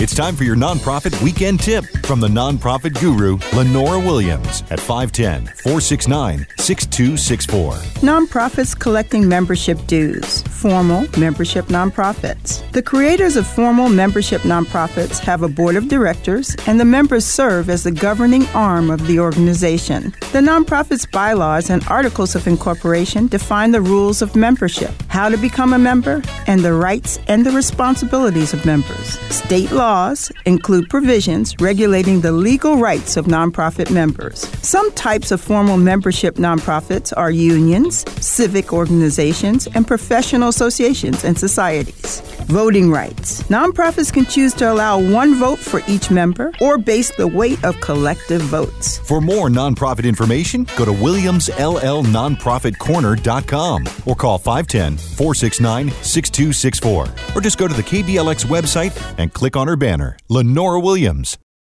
It's time for your nonprofit weekend tip from the nonprofit guru, Lenora Williams, at 510-469-6264. Nonprofits collecting membership dues. Formal membership nonprofits. The creators of formal membership nonprofits have a board of directors, and the members serve as the governing arm of the organization. The nonprofit's bylaws and articles of incorporation define the rules of membership, how to become a member, and the rights and the responsibilities of members. State laws include provisions regulating the legal rights of nonprofit members. Some types of formal membership nonprofits are unions, civic organizations, and professional associations and societies. Voting rights. Nonprofits can choose to allow one vote for each member or base the weight of collective votes. For more nonprofit information, go to WilliamsLLNonprofitCorner.com or call 510-469-6264. Or just go to the KBLX website and click on her banner, Lenora Williams.